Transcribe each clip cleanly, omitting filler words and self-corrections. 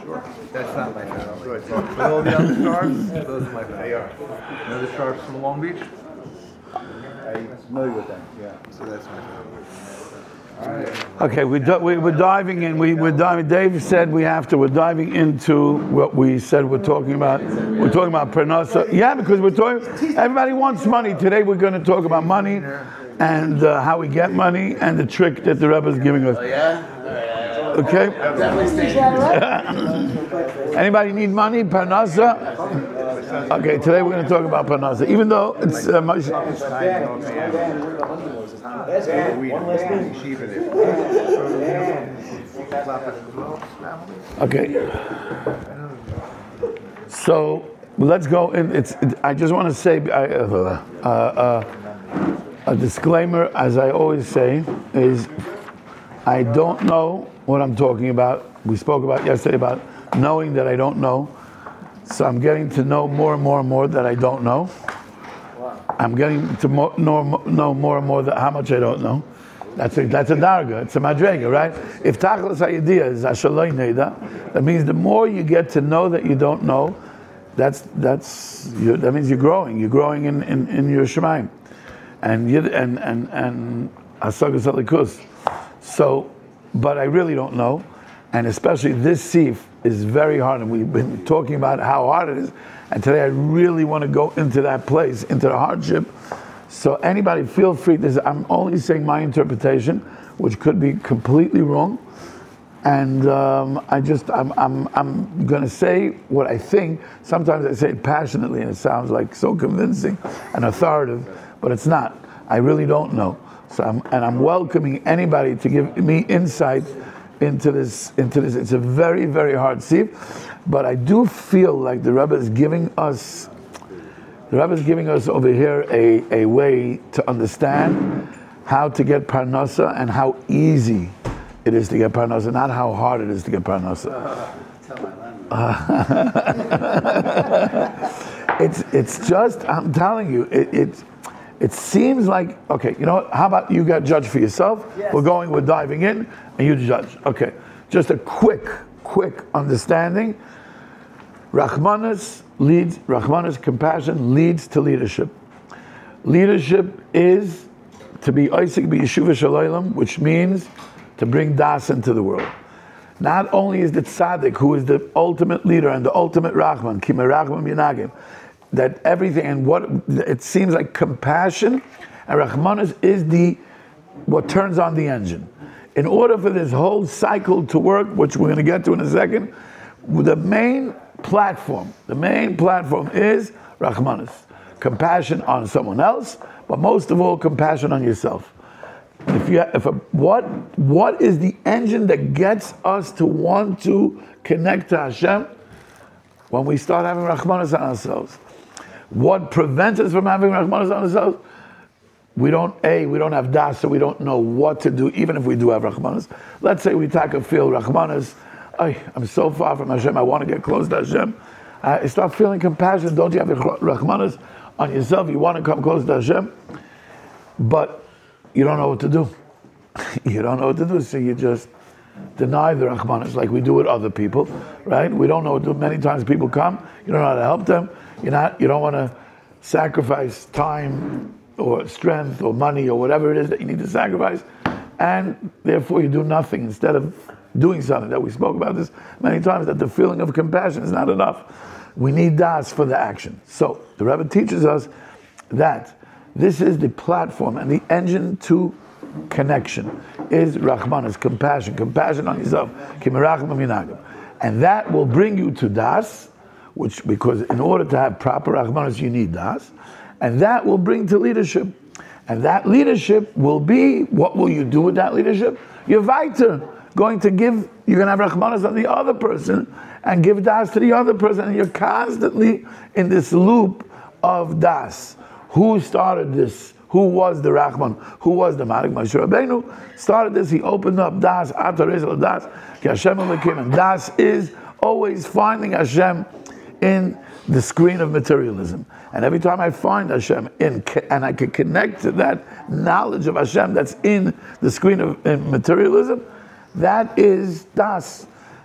Sure. That's not my family. Good. But all the other sharks, those are my family. They are. You know the sharks from Long Beach? I'm familiar with them, yeah. So that's my family. Okay, we're diving in. We're diving. Dave said we have to. We're diving into what we said we're talking about. We're talking about parnasa. Yeah, because we're talking. Everybody wants money. Today we're going to talk about money and how we get money and the trick that the Rebbe is giving us. Okay. Anybody need money? Parnasa. Okay, today we're going to talk about parnasa. Even though it's okay. So let's go in. I just want to say a disclaimer, as I always say, is I don't know what I'm talking about. We spoke about yesterday about knowing that I don't know. So I'm getting to know more and more and more that I don't know. I'm getting to know more and more how much I don't know. That's a darga. It's a madrega, right? If tachlis idea is ashaloi neda, that means the more you get to know that you don't know, that means you're growing. You're growing in your shemaim, and asagas alikus. So, but I really don't know, and especially this sif is very hard, and we've been talking about how hard it is, and today I really want to go into that place, into the hardship. So anybody feel free, I'm only saying my interpretation, which could be completely wrong, and I'm going to say what I think. Sometimes I say it passionately and it sounds like so convincing and authoritative, but it's not. I really don't know. So I'm welcoming anybody to give me insight into this. It's a very, very hard sif, but I do feel like the Rebbe is giving us over here a way to understand how to get parnasa and how easy it is to get parnasa, not how hard it is to get parnasa. It's just, I'm telling you, it seems like, okay, you know what, how about you get judge for yourself? Yes. We're diving in, and you judge. Okay, just a quick understanding. Rachmanas, compassion leads to leadership. Leadership is to be Isaac b'yeshuva shalaylam, which means to bring das into the world. Not only is the tzaddik, who is the ultimate leader and the ultimate Rachman, Kimei Rachman Yanagim, that everything, and what it seems like compassion and Rachmanas is what turns on the engine. In order for this whole cycle to work, which we're going to get to in a second, the main platform is Rachmanas. Compassion on someone else, but most of all, compassion on yourself. What is the engine that gets us to want to connect to Hashem? When we start having Rachmanas on ourselves. What prevents us from having Rachmanas on ourselves? We don't have das, so we don't know what to do, even if we do have Rachmanas. Let's say we take a feel Rachmanas, I'm so far from Hashem, I want to get close to Hashem. I start feeling compassion. Don't you have Rachmanas on yourself? You want to come close to Hashem, but you don't know what to do. You don't know what to do, so you just deny the Rachmanas like we do with other people, right? We don't know what to do. Many times people come, you don't know how to help them. You don't want to sacrifice time or strength or money or whatever it is that you need to sacrifice, and therefore you do nothing instead of doing something. That we spoke about this many times, that the feeling of compassion is not enough. We need das for the action. So the Rebbe teaches us that this is the platform and the engine to connection is Rachmanas, compassion on yourself, and that will bring you to das, because in order to have proper Rachmanas you need das, and that will bring to leadership, and that leadership will be, what will you do with that leadership? You're weiter, you're going to have Rachmanas on the other person and give das to the other person, and you're constantly in this loop of das. Who started this? Who was the Rachman? Who was the Marik? Moshe Rabbeinu started this. He opened up das, Atar Ezel Das, Ki Hashem Elokim, and das is always finding Hashem in the screen of materialism. And every time I find Hashem and I can connect to that knowledge of Hashem that's in the screen of materialism, that is das.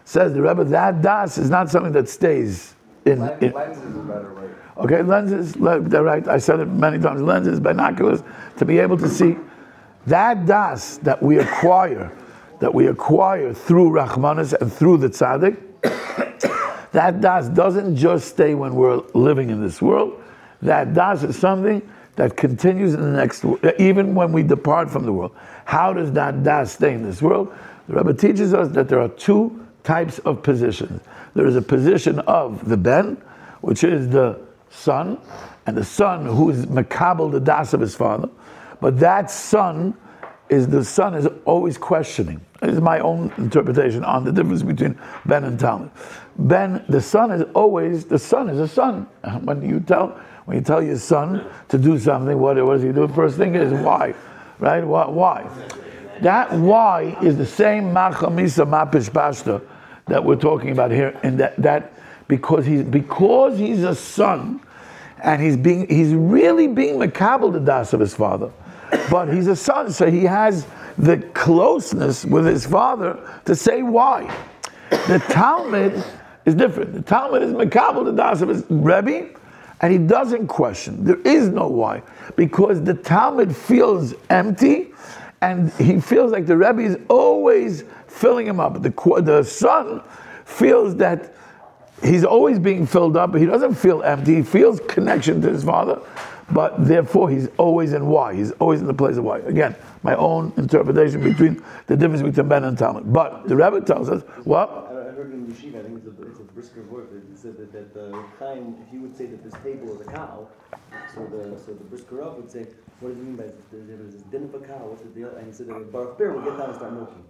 Says the Rebbe, that das is not something that stays in. Lenses is a better way. Okay, lenses, they're right. I said it many times. Lenses, binoculars, to be able to see. That das that we acquire through Rachmanis and through the tzaddik, that das doesn't just stay when we're living in this world. That das is something that continues in the next world, even when we depart from the world. How does that das stay in this world? The Rebbe teaches us that there are two types of positions. There is a position of the ben, which is the son, and the son who is makabel the das of his father. But that son is always questioning. This is my own interpretation on the difference between ben and talmid. Ben, the son is a son. When you tell your son to do something, what does he do? The first thing is why, right? Why? That why is the same machamisa mapish pashta that we're talking about here, in that because he's a son, and he's really being makabel the das of his father, but he's a son, so he has the closeness with his father to say why. The talmid is different. The talmid is makabel the das of his rebbe, and he doesn't question. There is no why, because the talmid feels empty, and he feels like the rebbe is always filling him up. The son feels that he's always being filled up, but he doesn't feel empty. He feels connection to his father, but therefore he's always in why. He's always in the place of why. Again, my own interpretation between the difference between Ben and Talmud. But the Rebbe tells us, what? I heard in Yeshiva, I think it's a brisker word, it said that the Chaim, if you would say that this table is a cow, so the brisker Rav would say, what does it mean by there's this din of a cow, what's the deal? And he said that a Baruch Bear will get down and start milking.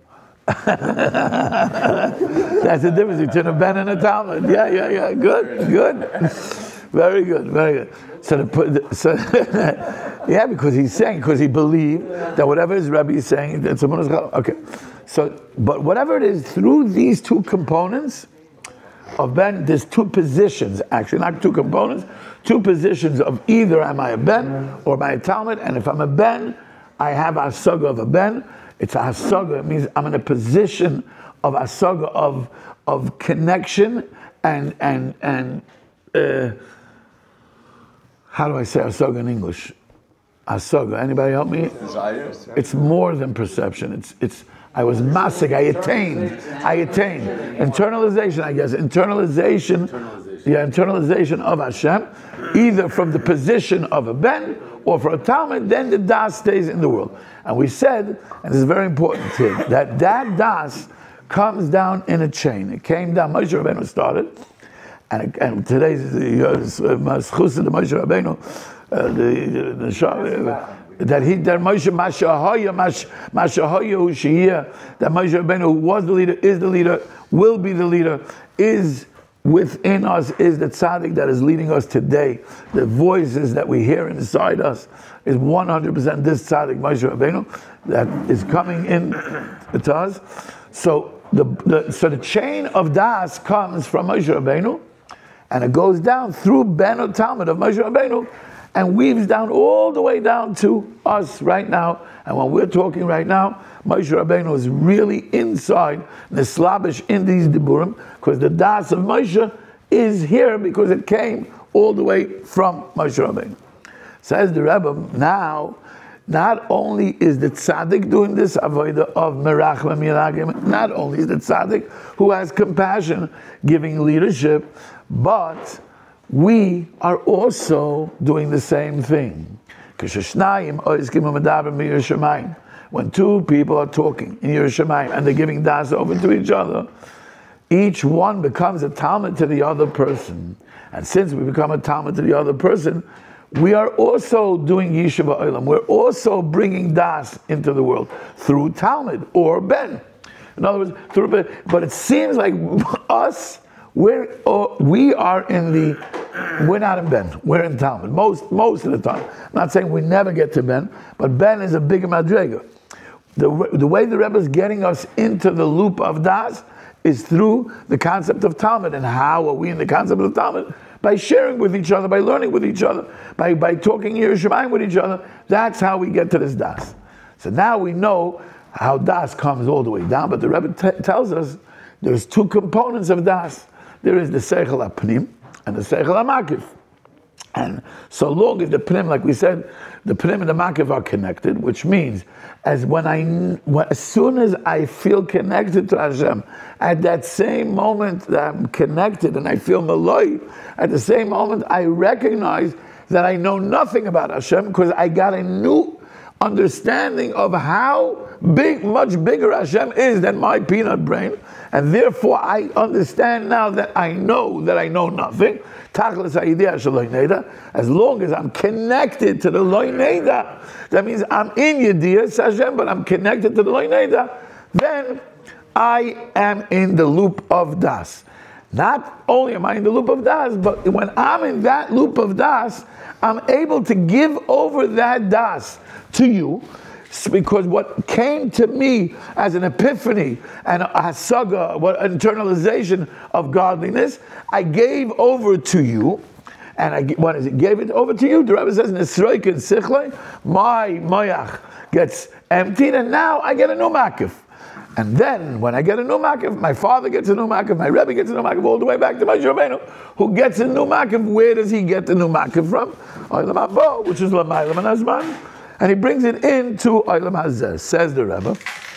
That's the difference between a Ben and a Talmud. Yeah. Good. Very good. Yeah, because he believed that whatever his Rebbe is saying, that someone is okay. So, but whatever it is, through these two components of Ben, there's two positions, actually, not two components, two positions of either am I a Ben or am I a Talmud, and if I'm a Ben, I have a hasaga of a Ben. It's a hasaga, it means I'm in a position of hasaga, of connection and how do I say hasaga in English? Hasaga, anybody help me? Desire. It's more than perception. It's I was masig, I attained. Internalization, I guess. Internalization of Hashem, either from the position of a Ben or for a Talmud, then the das stays in the world. And we said, and this is very important here, that das comes down in a chain. It came down, Moshe Rabbeinu started, and today's Maschus of the Moshe Rabbeinu, that Moshe Mashahoya Ushiyah, that Moshe Rabbeinu, who was the leader, is the leader, will be the leader, is within us, is the tzaddik that is leading us today. The voices that we hear inside us is 100% this tzaddik Moshe Rabbeinu that is coming in to us. So the chain of das comes from Moshe Rabbeinu, and it goes down through Ben or Talmud of Moshe Rabbeinu, and weaves down all the way down to us right now. And when we're talking right now, Moshe Rabbeinu is really inside Neslabish in these Diburim, because the das of Moshe is here because it came all the way from Moshe Rabbeinu. Says the Rebbe, now, not only is the tzaddik doing this avodah of merachim and miragim, not only is the tzaddik who has compassion giving leadership, but we are also doing the same thing. When two people are talking in Yerushalayim and they're giving das over to each other, each one becomes a talmid to the other person. And since we become a talmid to the other person, we are also doing Yeshiva Olam. We're also bringing das into the world through Talmud or Ben. In other words, through Ben. But it seems like us, we are in we're not in Ben, we're in Talmud, most of the time. I'm not saying we never get to Ben, but Ben is a bigger madrega. The way the Rebbe is getting us into the loop of das is through the concept of Talmud. And how are we in the concept of Talmud? By sharing with each other, by learning with each other, by talking Yerushalayim with each other. That's how we get to this das. So now we know how das comes all the way down, but the Rebbe tells us there's two components of das. There is the seichel hapnim and the seichel hamakif. And so long as the pnim, like we said, the pnim and the makif are connected, which means as soon as I feel connected to Hashem, at that same moment that I'm connected and I feel maloi, at the same moment I recognize that I know nothing about Hashem because I got a new understanding of how big, much bigger Hashem is than my peanut brain, and therefore I understand now that I know nothing. As long as I'm connected to the Loi Neda, that means I'm in Yediyas Hashem, but I'm connected to the Loi Neda, then I am in the loop of Das. Not only am I in the loop of Das, but when I'm in that loop of Das, I'm able to give over that Das to you, because what came to me as an epiphany and a hasaga, an internalization of godliness, I gave over to you. And what is it? Gave it over to you. The Rebbe says, Nesroik and Sichlei, my moyach gets emptied, and now I get a new makif. And then, when I get a new makif, my father gets a new makif, my Rebbe gets a new makif, all the way back to Moshe Rabbeinu, who gets a new makif. Where does he get the new makif from? Olam Haba, which is Lamaylam and Azman. And he brings it into Olam Hazeh. Says the Rebbe,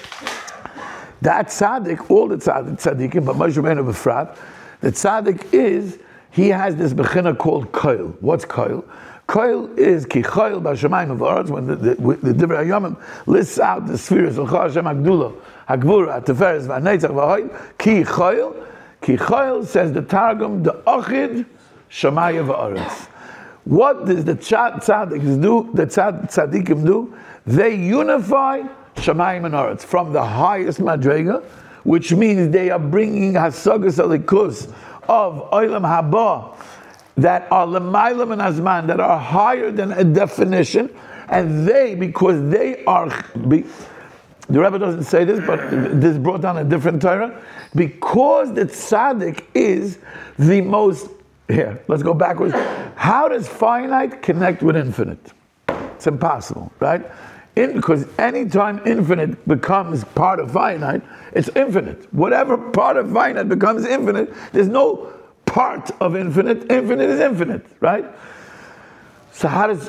that tzaddik, all the tzaddikim, but Moshe Rabbeinu b'frat, the tzaddik is, he has this bechina called koil. What's koil? Koil is ki koil b'shamayim v'aretz, when the Divrei Hayomim lists out the spheres of Hashem Hagdula, Hagvura, Teferes, V'Netzach, V'Hoid, ki koil, says the Targum, the ochid shamayim v'aretz. What does the tzaddiks do? The tzaddikim do? They unify shamayim and aretz from the highest madrega, which means they are bringing hasagas alikus of olam haba that are lemaylam and azman, that are higher than a definition, and they, because they are, the Rebbe doesn't say this, but this brought down a different Torah, because the tzaddik is the most. Here, let's go backwards. How does finite connect with infinite? It's impossible, right? Because anytime infinite becomes part of finite, it's infinite. Whatever part of finite becomes infinite, there's no part of infinite. Infinite is infinite, right? So how did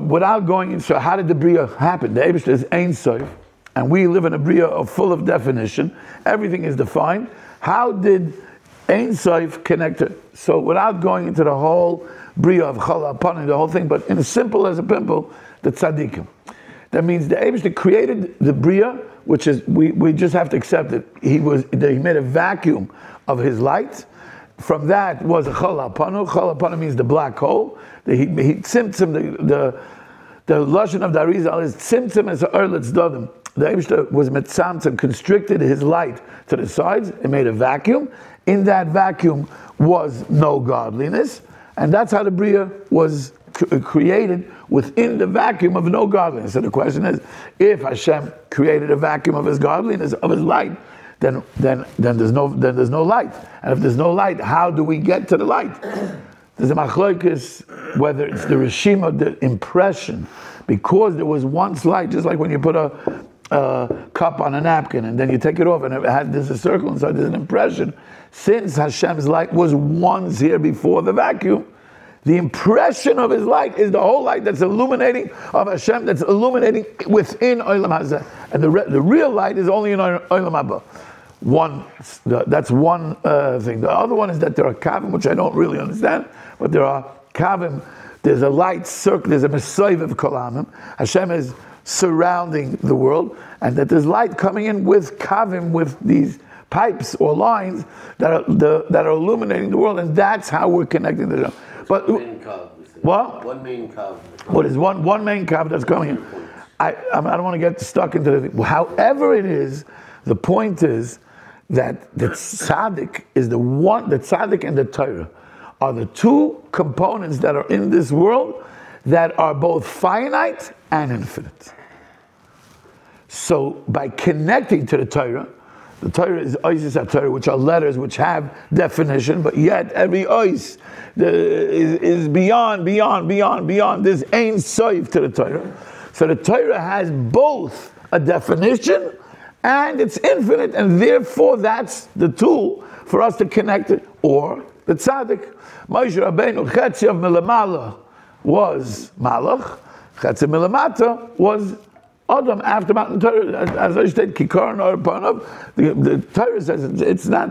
the Bria happen? The Eibishter is Ein Sof, and we live in a Bria full of definition. Everything is defined. How did Ein Sof connected? So without going into the whole bria of chala upon the whole thing, but in as simple as a pimple, the tzaddikim. That means the Eibishter created the bria, which is we just have to accept it. He made a vacuum of his light. From that was a chala panu. Chala panu means the black hole. He tzimtzum the lashon of the Arizal is tzimtzum as a erletz dodim. The Eibishter was mitzamtzum, constricted his light to the sides. It made a vacuum. In that vacuum was no godliness, and that's how the Bria was created, within the vacuum of no godliness. So the question is, if Hashem created a vacuum of His godliness, of His light, then there's no light. And if there's no light, how do we get to the light? There's a machlokes whether it's the reshima, the impression, because there was once light, just like when you put a cup on a napkin and then you take it off and there's a circle inside, there's an impression. Since Hashem's light was once here before the vacuum, the impression of His light is the whole light that's illuminating of Hashem, that's illuminating within Olam Hazeh. And the real light is only in Olam Haba. That's one thing. The other one is that there are kavim, which I don't really understand, but there are kavim, there's a light circle, there's a Mesoiv of Kolamim. Hashem is surrounding the world, and that there's light coming in with kavim, with these pipes or lines that are illuminating the world, and that's how we're connecting to them. But what? One main kav. What is one main kav that's coming in? I don't want to get stuck into the. However it is, the point is that the tzaddik is the one. The tzaddik and the Torah are the two components that are in this world that are both finite and infinite. So by connecting to the Torah is Oisis HaTorah, which are letters which have definition, but yet every Ois is beyond this Ein Sof to the Torah. So the Torah has both a definition and it's infinite, and therefore that's the tool for us to connect it, or the tzaddik. Moshe Rabbeinu, Chetzi of Milamala was Malach, Chetzi Milamata was Adam after Mount Torah. As I said, Kikar or Panav, the Torah says it's not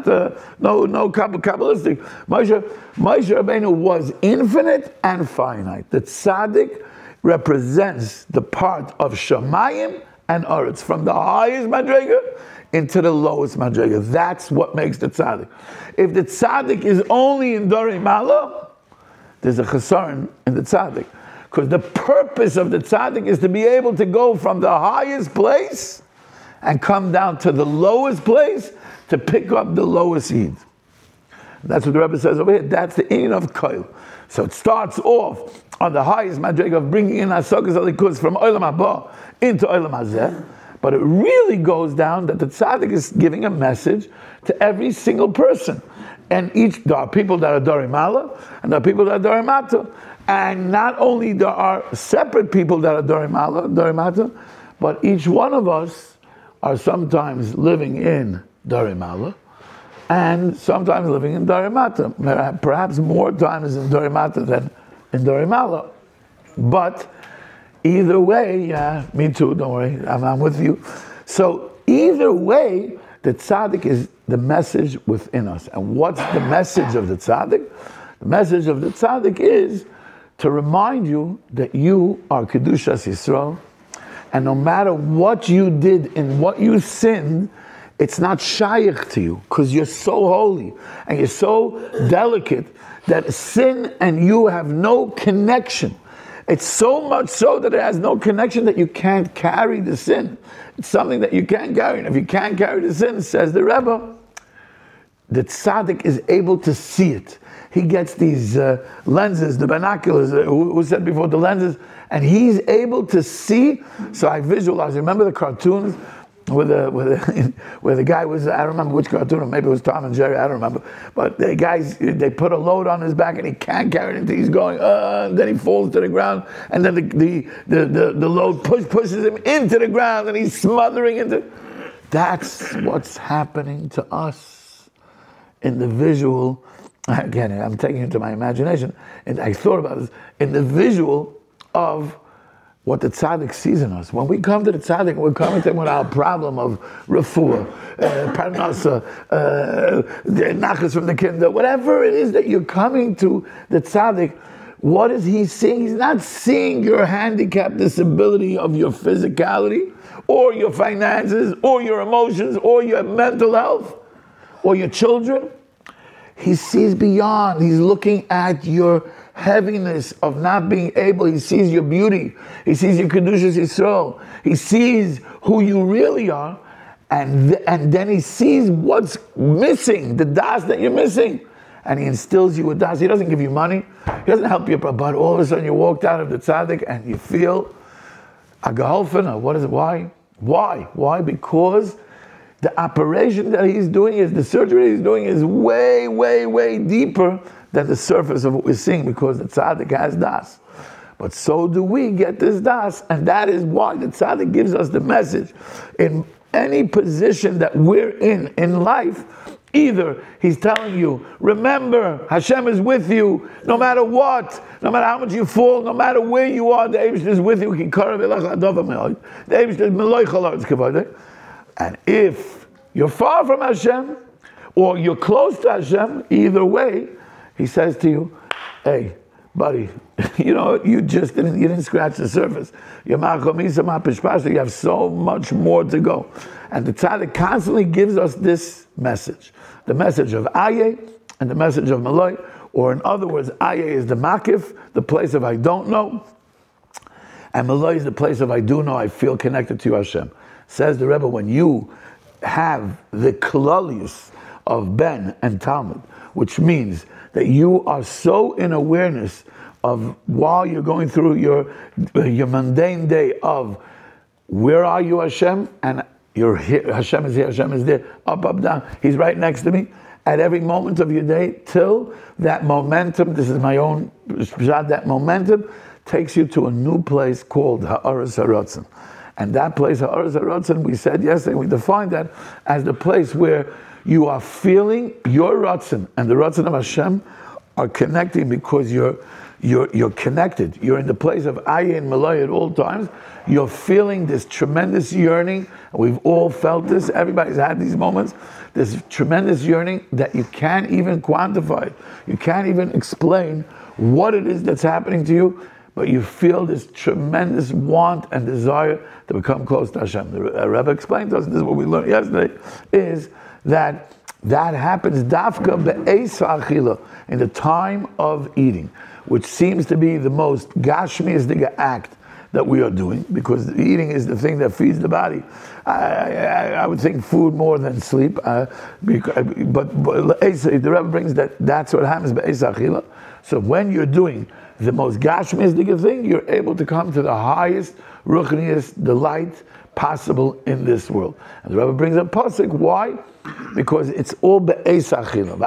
no Kabbalistic. Moshe Rabbeinu was infinite and finite. The tzaddik represents the part of Shamayim and Aretz, from the highest madrega into the lowest madrega. That's what makes the tzaddik. If the tzaddik is only in Dorei Mala, there's a chesaron in the tzaddik. Because the purpose of the tzaddik is to be able to go from the highest place and come down to the lowest place to pick up the lowest Yid. That's what the Rebbe says over here. That's the in of Koil. So it starts off on the highest madrega of bringing in Asokas Alikus from Olam Haba into Olam Hazeh. But it really goes down that the tzaddik is giving a message to every single person. And there are people that are Dorei Mala, and there are people that are Dorei Mata. And not only there are separate people that are Dorei Mala, Dorei Mata, but each one of us are sometimes living in Dorei Mala, and sometimes living in Dorei Mata. Perhaps more times in Dorei Mata than in Dorei Mala. But either way, yeah, me too, don't worry, I'm with you. So either way, the tzaddik is the message within us. And what's the message of the tzaddik? The message of the tzaddik is to remind you that you are Kedushas Yisrael, and no matter what you did and what you sinned, it's not shaykh to you, because you're so holy and you're so delicate that sin and you have no connection. It's so much so that it has no connection that you can't carry the sin. It's something that you can't carry, and if you can't carry the sin, says the Rebbe, the tzaddik is able to see it. He gets these lenses, the binoculars, who said before, the lenses, and he's able to see. So I visualize, remember the cartoons where the guy was, I don't remember which cartoon, or maybe it was Tom and Jerry, I don't remember. But the guys, they put a load on his back and he can't carry it until he's going, and then he falls to the ground, and then the load pushes him into the ground, and he's smothering into. That's what's happening to us in the visual. Again, I'm taking it to my imagination, and I thought about this, in the visual of what the tzaddik sees in us. When we come to the tzaddik, we're coming to him with our problem of refuah, parnasa, nachas from the kinder, whatever it is that you're coming to the tzaddik, what is he seeing? He's not seeing your handicap, disability of your physicality, or your finances, or your emotions, or your mental health, or your children. He sees beyond. He's looking at your heaviness of not being able. He sees your beauty. He sees your Kedushas Yisrael. He sees who you really are. And then he sees what's missing, the das that you're missing. And he instills you with das. He doesn't give you money. He doesn't help you, but all of a sudden you walked out of the tzaddik and you feel a geholfen. What is it? Why? Why? Because the operation that he's doing the surgery he's doing is way, way, way deeper than the surface of what we're seeing, because the tzaddik has das. But so do we get this das, and that is why the tzaddik gives us the message. In any position that we're in life, either he's telling you, remember, Hashem is with you, no matter what, no matter how much you fall, no matter where you are, the Eibush is with you. The Eibush is. And if you're far from Hashem, or you're close to Hashem, either way, he says to you, hey, buddy, you didn't scratch the surface. You have so much more to go. And the tzaddik constantly gives us this message. The message of Aye and the message of Malay, or in other words, Aye is the Makif, the place of I don't know, and Malay is the place of I do know, I feel connected to you, Hashem. Says the Rebbe, when you have the klalius of Ben and Talmud, which means that you are so in awareness of, while you're going through your mundane day, of where are you, Hashem, and you're here, Hashem is here, Hashem is there, up, down, he's right next to me, at every moment of your day, till that momentum, this is my own, that momentum takes you to a new place called Ha'aras HaRatzon. And that place, Ha'aretz HaRatzon, we said yesterday, we defined that as the place where you are feeling your Ratzon and the Ratzon of Hashem are connecting because you're connected. You're in the place of Ayin Malay at all times. You're feeling this tremendous yearning. We've all felt this. Everybody's had these moments. This tremendous yearning that you can't even quantify. You can't even explain what it is that's happening to you, but you feel this tremendous want and desire to become close to Hashem. The Rebbe explained to us, this is what we learned yesterday, is that happens dafka be'eis ha'achila, in the time of eating, which seems to be the most gashmiistic act that we are doing, because eating is the thing that feeds the body. I would think food more than sleep, but the Rebbe brings that's what happens be'eis ha'achila. So when you're doing the most gashmiistic thing, you're able to come to the highest ruchnius delight possible in this world. And the Rebbe brings a pasuk. Why? Because it's all be'eis ha'achila.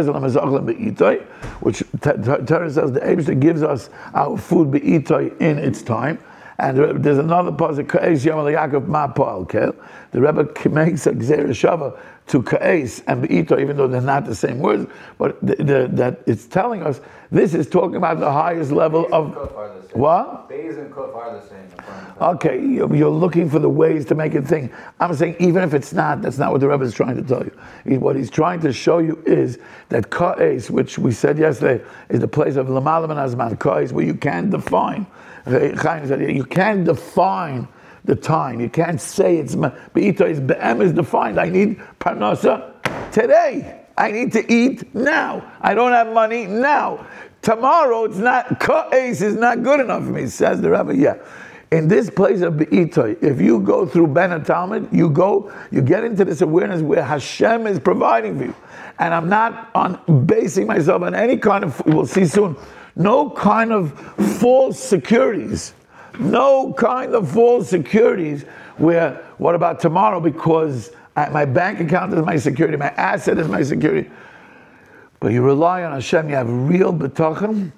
Which Torah says the Eibusher gives us our food be'itoy in its time. And there's another pasuk, Ka'es Yom Yaakov Ma Pa'al Kel. The Rebbe makes a gzeira shava to Ka'es and be'itoy, even though they're not the same words, but that it's telling us this is talking about the highest level of what? Beis and kuf are the same. Okay, you're looking for the ways to make it think. I'm saying even if it's not, that's not what the Rebbe is trying to tell you. What he's trying to show you is that Ka'es, which we said yesterday, is the place of L'malam and Azman. Ka'es, where you can define. Chaim said, you can't define the time. You can't say it's be'ito is be'em is defined. I need parnasa today. I need to eat now. I don't have money now. Tomorrow it's not, Ka'es is not good enough for me, says the Rebbe. Yeah. In this place of be'itoy, if you go through Ben HaTalmud, you get into this awareness where Hashem is providing for you. And I'm not basing myself on any kind of, we'll see soon, no kind of false securities. No kind of false securities where, what about tomorrow? Because my bank account is my security, my asset is my security. But you rely on Hashem, you have real betachon.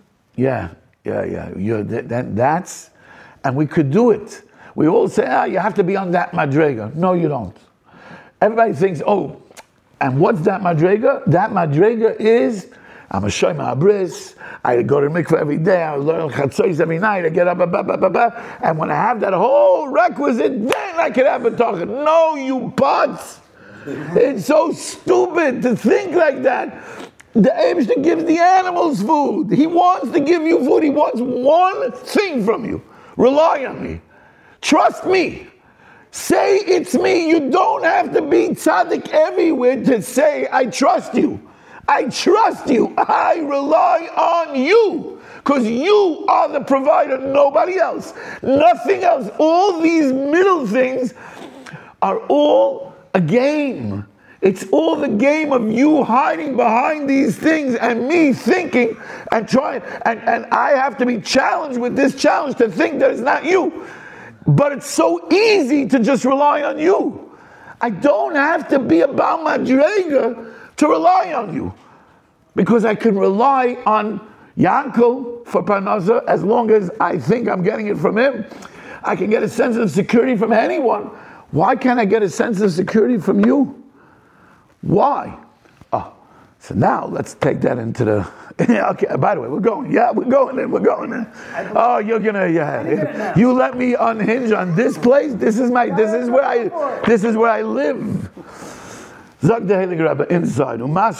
That's, and we could do it. We all say, you have to be on that madrega. No, you don't. Everybody thinks, and what's that madrega? That madrega is, I'm a shoyma abris, I go to mikveh every day, I learn chatzos every night, I get up, and when I have that whole requisite, then I can have betachon. No, you butts! It's so stupid to think like that. The Eibusher gives the animals food. He wants to give you food. He wants one thing from you. Rely on me. Trust me. Say it's me. You don't have to be tzaddik everywhere to say, I trust you. I trust you. I rely on you. Because you are the provider, nobody else. Nothing else. All these middle things are all a game. It's all the game of you hiding behind these things and me thinking and trying. And I have to be challenged with this challenge to think that it's not you. But it's so easy to just rely on you. I don't have to be about madrega to rely on you. Because I can rely on Yankel for parnasa as long as I think I'm getting it from him. I can get a sense of security from anyone. Why can't I get a sense of security from you? Why? So now let's take that into the. Okay. By the way, we're going. Yeah, we're going in. We're going in. Oh, you're gonna. Yeah. You let me unhinge on this place. This is where I live. Zog the Heilige Rebbe inside.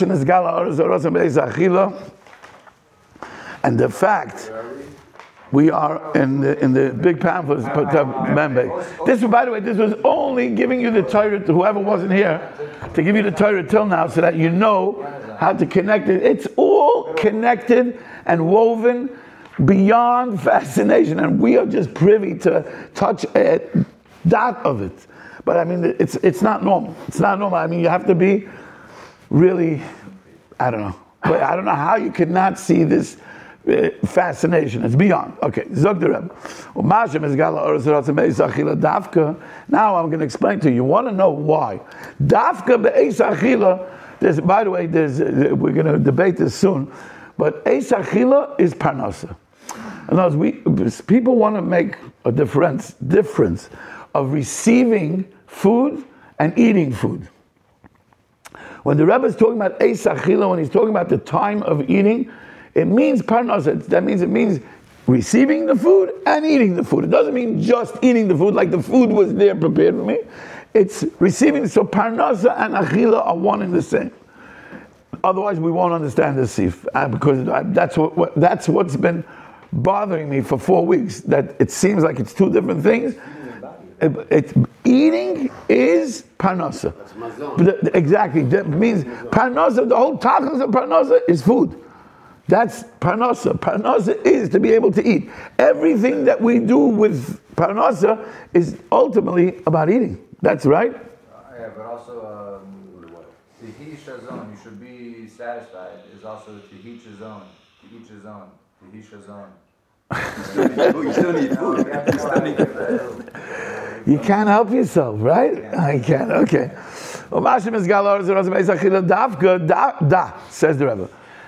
And the fact. We are in the big pamphlet. This, by the way, this was only giving you the Torah to whoever wasn't here, to give you the Torah till now, so that you know how to connect it. It's all connected and woven beyond fascination, and we are just privy to touch a dot of it. But I mean, it's not normal. It's not normal. I mean, you have to be really, I don't know. But I don't know how you could not see this. Fascination, it's beyond. Okay, Zog the Rebbe. Now I'm going to explain to you. You want to know why? Dafka be'eis achila. By the way, we're going to debate this soon. But eis achila is parnasa. In other words, people want to make a difference of receiving food and eating food. When the Rebbe is talking about Eis Achila, when he's talking about the time of eating, it means parnasa. That means it means receiving the food and eating the food. It doesn't mean just eating the food, like the food was there prepared for me. It's receiving. So parnasa and achila are one and the same. Otherwise, we won't understand this sif, because that's what's been bothering me for 4 weeks. That it seems like it's two different things. Eating is parnasa. Exactly. That means parnasa. The whole tachlis of parnasa is food. That's parnasa. Parnasa is to be able to eat. Everything that we do with parnasa is ultimately about eating. That's right. Yeah, but also to each his own. You should be satisfied. Is also to each his own. To each his own. To each his own. You still need food. You still need food. You can't help yourself, right? I can't. Okay. Says the Rebbe.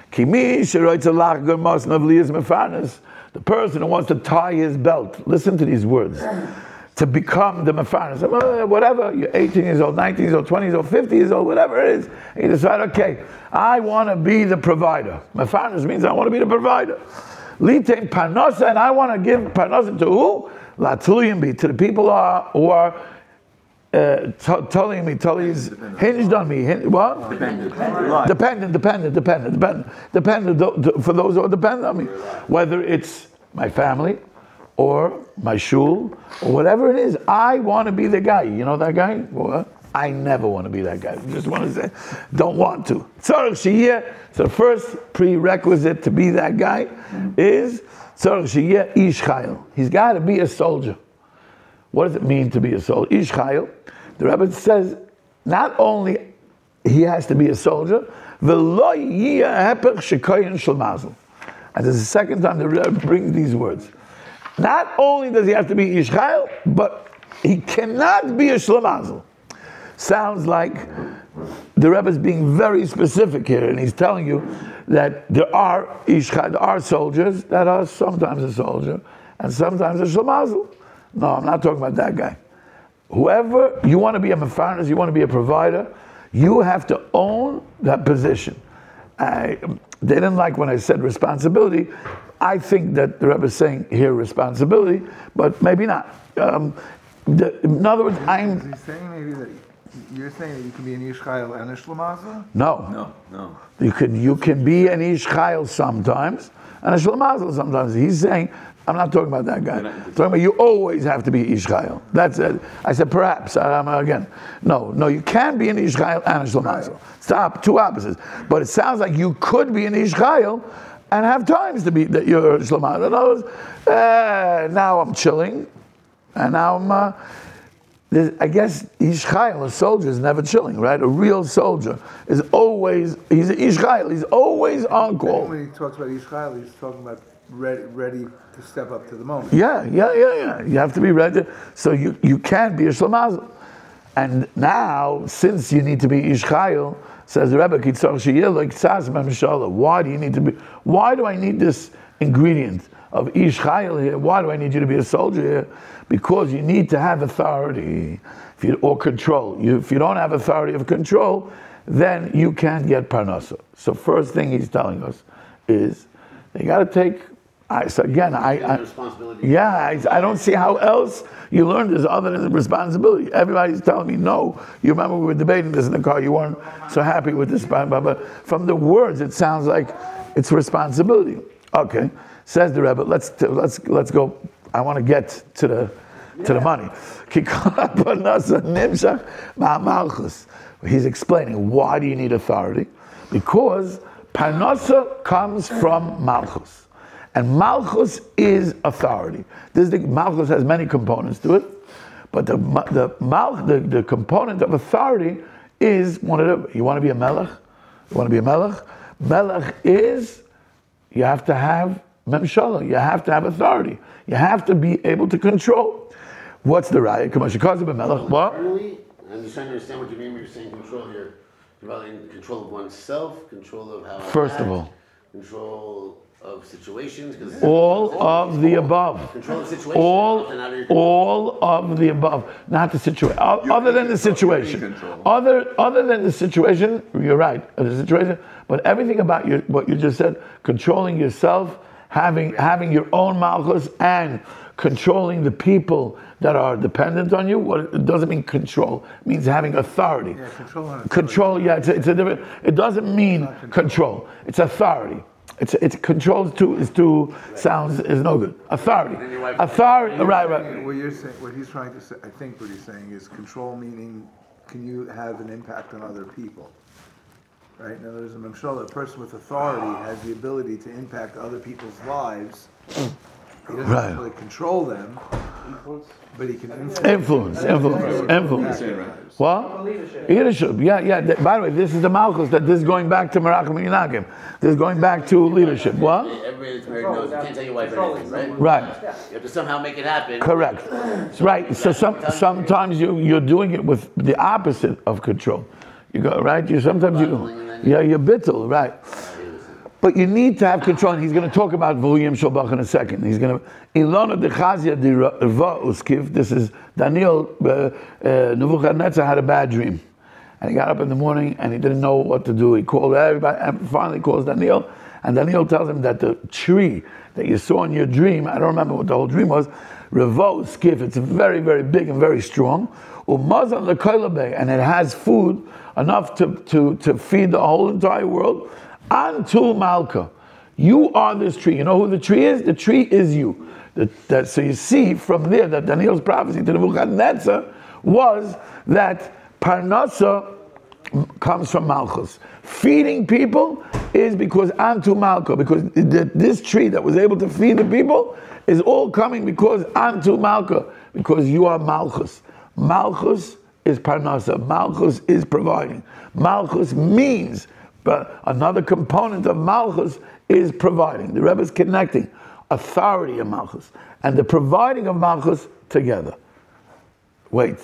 The person who wants to tie his belt. Listen to these words. To become the mefarnas. Whatever, you're 18 years old, 19 years old, 20 years old, 50 years old, whatever it is. And you decide, okay, I want to be the provider. Mefarnas means I want to be the provider. Litain parnasa, and I want to give parnasa to who? Latuliyim, to the people who are telling me, is hinged on me. What? Dependent. For those who are dependent on me. Whether it's my family, or my shul, or whatever it is, I want to be the guy. You know that guy? Well, I never want to be that guy. Just want to say, don't want to. So the first prerequisite to be that guy is ish chayil. He's got to be a soldier. What does it mean to be a soldier? Ish chayil. The Rebbe says, not only he has to be a soldier, v'lo yiyeh hepech shekoyin shel mazel. And this is the second time the Rebbe brings these words. Not only does he have to be ish chayil, but he cannot be a shel mazel. Sounds like the Rebbe is being very specific here, and he's telling you that there are soldiers that are sometimes a soldier and sometimes a shlamazel. No, I'm not talking about that guy. Whoever you want to be a mefarnas, you want to be a provider, you have to own that position. They didn't like when I said responsibility. I think that the Rebbe is saying here responsibility, but maybe not. In other words, Is he saying maybe that you're saying that you can be an ish chayil and a shlamazel? No. No. You can be an ish chayil sometimes and a shlamazel sometimes. He's saying, I'm not talking about that guy. I'm talking about you always have to be ish chayil. That's it. I said perhaps. Again, no. You can be an ish chayil and a shlamazel. Stop. Two opposites. But it sounds like you could be an ish chayil and have times to be that you're a shlamazel. In other words, now I'm chilling, and now I'm. I guess Ish Chayil, a soldier, is never chilling, right? A real soldier is always, he's an Ish Chayil, he's always on call. When he talks about Ish Chayil, he's talking about ready to step up to the moment. Yeah. You have to be ready. So you can be a Shlamazel. And now, since you need to be Ish Chayil, says the Rebbe, why do I need this ingredient of Ish Chayil here? Why do I need you to be a soldier here? Because you need to have authority or control. If you don't have authority of control, then you can't get parnasa. So first thing he's telling us is you got to take. Responsibility. I don't see how else you learn this other than responsibility. Everybody's telling me no. You remember we were debating this in the car. You weren't so happy with this, but from the words it sounds like it's responsibility. Okay, says the Rebbe. Let's go. I want to get to the money. He's explaining why do you need authority? Because parnasa comes from malchus, and malchus is authority. Malchus has many components to it, but the component of authority is one of the. You want to be a melech? You want to be a melech? Melech is you have to have memshala. You have to have authority. You have to be able to control. What's the raya? Come on, shekazah b'melech. What? I'm just trying to understand what you mean when you're saying control here. Control of oneself, control of how. First of all, control of of situations? 'Cause All of the above. control the situation. All of the above, not the situation. Other than the situation, other than the situation, you're right. The situation, but everything about what you just said, controlling yourself, having your own malchus, and controlling the people that are dependent on you. What it doesn't mean control. It means having authority. Yeah, Control. Yeah, it's a different. It doesn't mean control. It's authority. It's control is two sounds is no good. Authority. Authority. Right. What you're saying, what he's trying to say, I think what he's saying is control meaning, can you have an impact on other people? Right? Now there's a memshal, a person with authority has the ability to impact other people's lives. He doesn't actually control them, but he can Influence. What? Leadership. Yeah. By the way, this is the malchus. That this is going back to Merachim and Yenagim. This is going back to leadership. What? Everybody that's married knows you can't tell your wife anything, right? Right. You have to somehow make it happen. Correct. Right. So sometimes you're doing it with the opposite of control. You go right. You're bittul, right. But you need to have control. And he's going to talk about V'huyim Shalbach in a second. He's going to Ilona Dechazia Dirva Uskiv. This is Daniel. Nebuchadnezzar had a bad dream, and he got up in the morning and he didn't know what to do. He called everybody, and finally calls Daniel. And Daniel tells him that the tree that you saw in your dream, I don't remember what the whole dream was, Revo Skif. It's very, very big and very strong. Umazan leKoilabei, and it has food enough to feed the whole entire world. Antu Malka, you are this tree. You know who the tree is? The tree is you. So you see from there that Daniel's prophecy to Nebuchadnezzar was that Parnasa comes from Malchus. Feeding people is because Antu Malka, because this tree that was able to feed the people is all coming because Antu Malka, because you are Malchus. Malchus is Parnasa. Malchus is providing. Malchus means, but another component of Malchus is providing. The Rebbe is connecting authority of Malchus and the providing of Malchus together. Wait.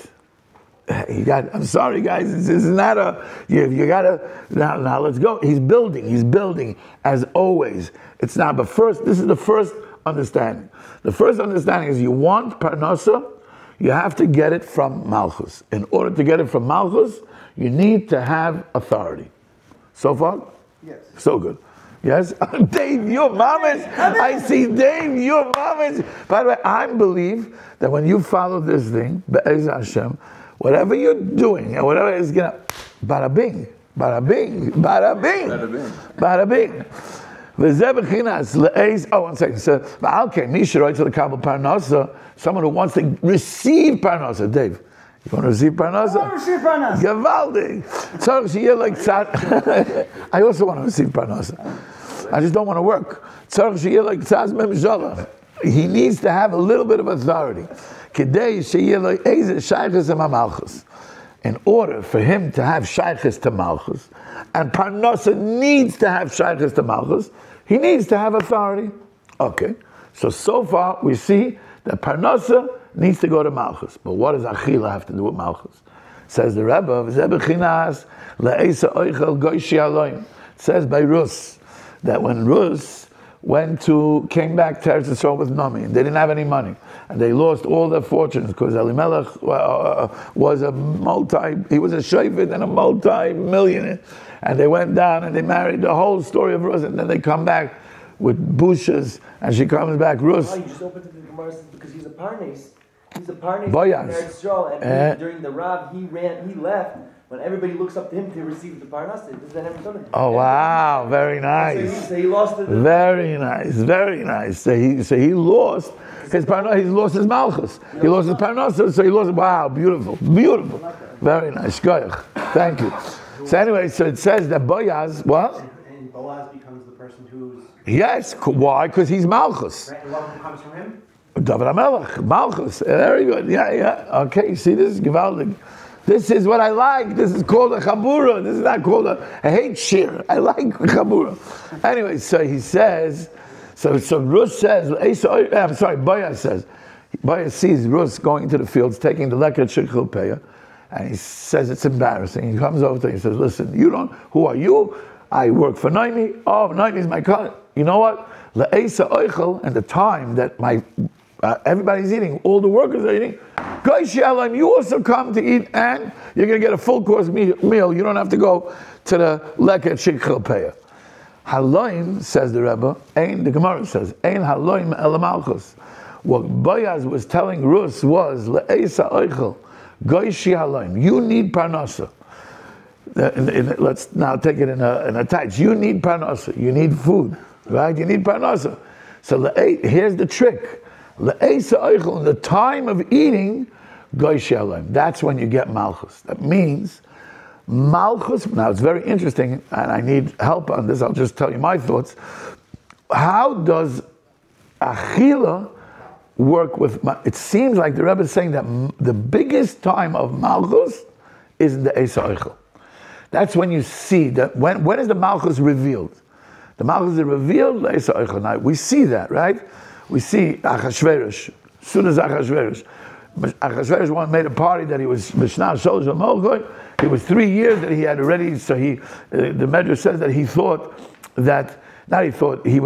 I'm sorry guys, this is not you gotta, now let's go. He's building as always. It's not, but first, this is the first understanding. The first understanding is you want Parnasa, you have to get it from Malchus. In order to get it from Malchus, you need to have authority. So far? Yes. So good. Yes? Dave, your mamas. I see Dave, your mamas. By the way, I believe that when you follow this thing, Be'ez Hashem, whatever you're doing, and whatever is going to, bada bing, bada bing, bada bing, bada bing. Oh, 1 second. So, someone who wants to receive Parnasa. Dave, you want to receive Parnasa? I want to receive Parnasa. Gavaldi. So she like I also want to receive Parnasa. I just don't want to work. So she like he needs to have a little bit of authority. In order for him to have shaykhis to Malchus, and Parnasa needs to have shaykhis to Malchus, he needs to have authority. Okay, so far we see that Parnasa needs to go to Malchus. But what does Achila have to do with Malchus? Says the Rebbe, says by Rus, that when Rus came back to Eretz Yisrael with Nami, and they didn't have any money, and they lost all their fortunes because Elimelech was a shayfet and a multi-millionaire, and they went down and they married the whole story of Rus, and then they come back with bushes, and she comes back, Rus. Oh, you just opened it to the Gemara because he's a Parnes. He's a Parnes Boyaz. in Eretz Yisrael, and during the Rav, he left. When everybody looks up to him to receive the Parnas, does that ever done it? Oh wow, very nice. So he lost it. Very nice. So he lost his Parnas. He lost his Malchus. He lost his Parnas. So he lost. Wow, beautiful. Very nice. Goyach. Thank you. So anyway, so it says that Boaz, what? And Boaz becomes the person who's. Yes. Why? Because he's Malchus. Right, and what comes from him? David HaMelech, Malchus. Very good. Yeah. Okay. You see, this is Givaldig. This is what I like. This is called a chabura. This is not called a hate shir. I like chabura. Anyway, so he says, so Rus says, I'm sorry, Boaz says, Boaz sees Rus going into the fields, taking the leket shechil peah, and he says it's embarrassing. He comes over to him and says, listen, who are you? I work for Naomi. Oh, Naomi's my cousin. You know what? Le'esa oichel, and the time that everybody's eating, all the workers are eating. Goy Shalom, you also come to eat, and you're going to get a full course meal. You don't have to go to the leket shikchel peah. Haloim, says the Rebbe, the Gemara says, Ein haloim el malchus. What Boaz was telling Rus was, Le'esa oichel, goy haloim. You need parnasa. Let's now take it in a touch. You need parnasa. You need food, right? You need parnasa. So here's the trick. Le'esa oichel, in the time of eating, goy haloim. That's when you get malchus. That means malchus, now it's very interesting, and I need help on this, I'll just tell you my thoughts. How does achila work with, it seems like the Rebbe is saying that the biggest time of malchus is in the Eisa Oichel. That's when you see, that when is the malchus revealed? The malchus is revealed, the Eisa Oichel. Now we see that, right? We see Achashverosh, as soon as Achashverosh made a party that he was Mishnah Sholosh Malchoy. It was 3 years that he had already, so the Medrash says that he thought that, not he thought, he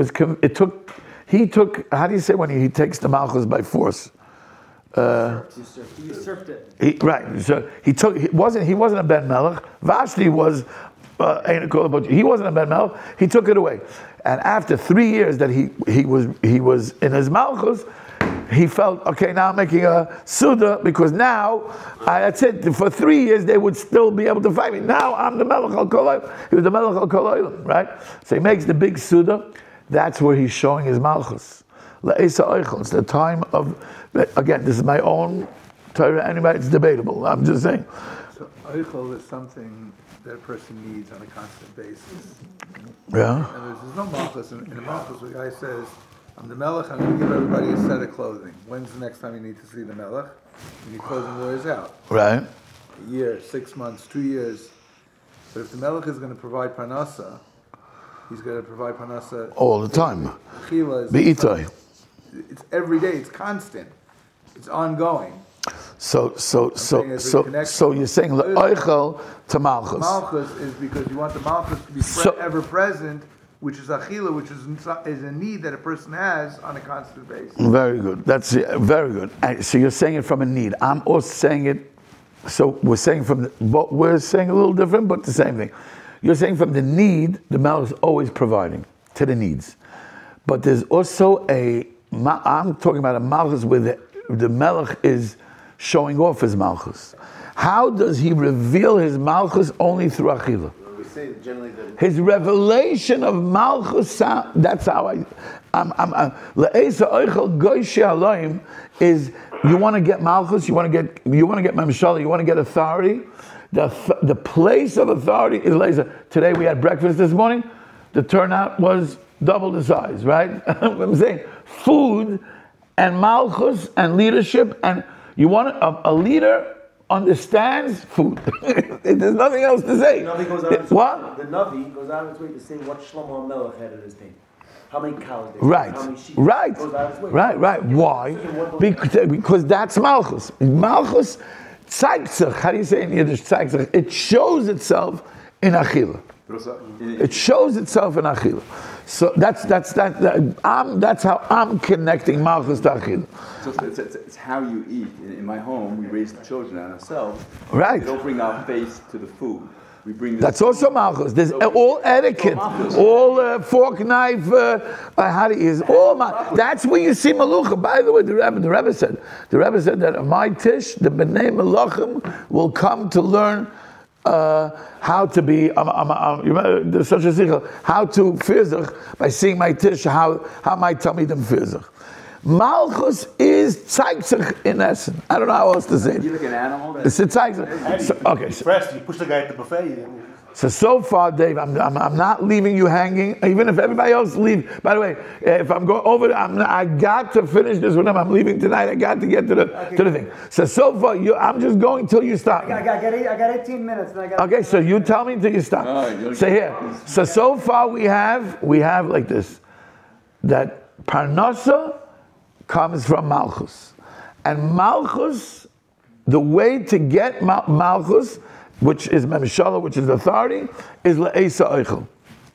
took, how do you say when he takes the Malchus by force? He usurped it. Right, so he wasn't a Ben Melech. Vashti was, he wasn't a Ben Melech, he took it away. And after 3 years that he was in his Malchus, he felt, okay, now I'm making a Suda, because now, that's it, for 3 years they would still be able to fight me. Now I'm the Melech al Kol Olam. He was the Melech al Kol Olam, right? So he makes the big Suda. That's where he's showing his Malchus. Le'esa Oichel. It's the time of, again, this is my own Torah, anyway, it's debatable. I'm just saying. So Oichel is something that a person needs on a constant basis. Yeah. And there's no Malchus. In a Malchus, the guy says, I'm the Melech, I'm going to give everybody a set of clothing. When's the next time you need to see the Melech? When your clothing wears out. Right. A year, 6 months, 2 years. But if the Melech is going to provide parnasa, he's going to provide parnasa all the time. Be'itai. It's every day, it's constant. It's ongoing. So you're saying le'oichel to malchus. Malchus is because you want the malchus to be ever present, which is achila, which is a need that a person has on a constant basis. Very good. That's very good. So you're saying it from a need. I'm also saying it. So we're saying we're saying a little different, but the same thing. You're saying from the need, the Melech is always providing to the needs. But there's also I'm talking about a Malchus where the Melech is showing off his Malchus. How does he reveal his Malchus? Only through Achila. We say generally His revelation of Malchus, that's how Le'esa Oichel Goy She'aloim is, you want to get Malchus, you want to get Memshala, you want to get authority. The place of authority is Le'esa. Today we had breakfast this morning, the turnout was double the size, right? I'm saying food and Malchus and leadership, and you want a leader understands food. There's nothing else to say. The Navi goes out What? The Navi goes out of its way to say what Shlomo HaMelech had at his thing. How many cows they Right, how many sheep. right, Goes out of its way. right. Why? Because that's Malchus. Malchus zeigt sich. How do you say in Yiddish? Zeigt sich. It shows itself in Achila. It shows itself in Achila. So that's how I'm connecting Malchus to Achila. So it's how you eat. In my home, we raise the children and ourselves. Right. We don't bring our face to the food. We bring. That's also Malchus. There's all etiquette, all fork, knife, how do you use all. That's where you see Malucha. By the way, the Rebbe said that on my tish, the Bnei Melachim will come to learn how to be. There's such a sichel. How to fear by seeing my tish. How my talmidim fear. Malchus is tzeitzich in essence. I don't know how else to say it. You like an animal. It's a tzeitzich. Okay. You push the guy at the buffet. So far, Dave, I'm not leaving you hanging, even if everybody else leaves. By the way, if I'm going over, I got to finish this with him. I'm leaving tonight. I got to get to the thing. So far, I'm just going till you stop. I got 18 minutes. And I got Okay, so you tell me until you stop. So here, so far we have like this, that Parnasa comes from Malchus. And Malchus, the way to get Malchus, which is Memshala, which is authority, is Le'esa Oichel.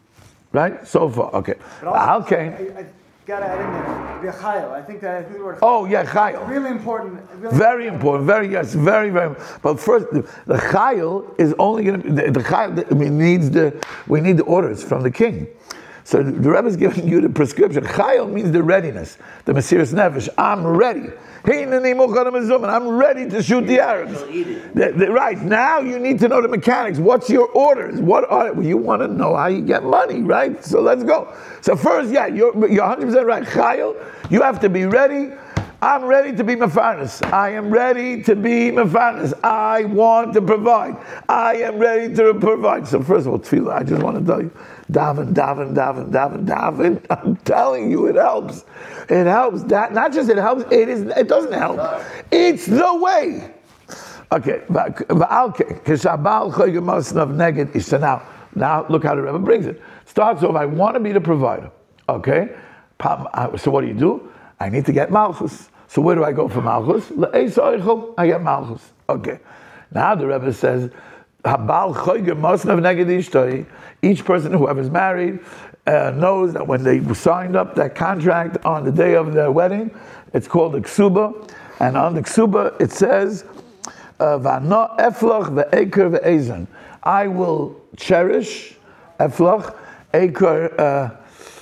Right? So far, okay. But also, Okay. I gotta add in there, v'chayil. I think the word Oh yeah, chayil. really important. Really Very important. Very. But first, the chayil is only going to the chayil. We need the orders from the king. So the Rebbe is giving you the prescription. Chayil means the readiness, the Mesiras Nefesh. I'm ready. I'm ready to shoot the Arabs. Right now, you need to know the mechanics. What's your orders? You want to know how you get money, right? So let's go. So first, yeah, you're 100% right. Chayil, you have to be ready. I'm ready to be mefarnes. I am ready to be mefarnes. I want to provide. I am ready to provide. So first of all, tefillah, I just want to tell you, daven. I'm telling you, it helps. It helps. That not just it helps. It doesn't help. It's the way. Okay. Now look how the Rebbe brings it. Starts off. I want to be the provider. Okay. So what do? I need to get malchus. So where do I go for malchus? I get malchus. Okay. Now the Rebbe says, each person, whoever's married, knows that when they signed up that contract on the day of their wedding, it's called the ksuba, and on the ksuba it says, I will cherish eflach, eker.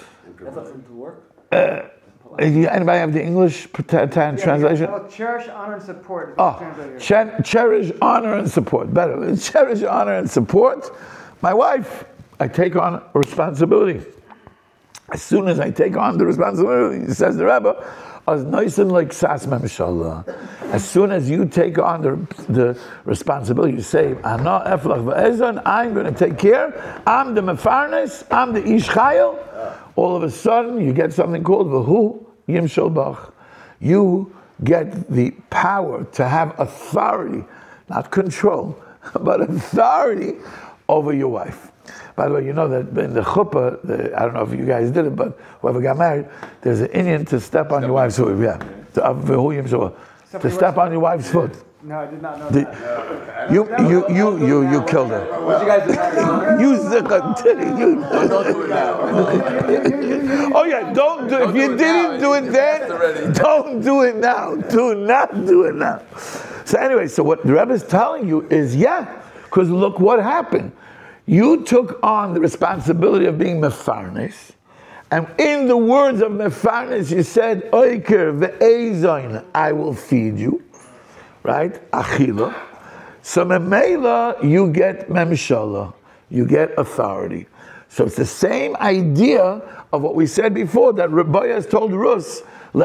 Anybody have the English translation? Well, cherish, honor, and support. Cherish, honor, and support. Better. Cherish, honor, and support. My wife, I take on a responsibility. As soon as I take on the responsibility, says the Rebbe, as nice and like sas memshallah. As soon as you take on the responsibility, you say, I'm going to take care. I'm the mefarnes. I'm the ish chayil. All of a sudden, you get something called v'hu yimshol bach. You get the power to have authority, not control, but authority over your wife. By the way, you know that in the chuppah, I don't know if you guys did it, but whoever got married, there's an Indian to step on your wife's foot. Yeah, to step on your wife's foot. No, I did not know that. You killed her. What you guys do? You don't do it now. Oh yeah, don't do it. If you didn't do it then, don't do it now. Do not do it now. So anyway, so what the Rebbe is telling you is, because look what happened. You took on the responsibility of being mefarnes, and in the words of mefarnes, you said, Oiker ve'ezoin, I will feed you. Right? Achila. So memela, you get memshala, you get authority. So it's the same idea of what we said before, that Rabbi has told Rus, when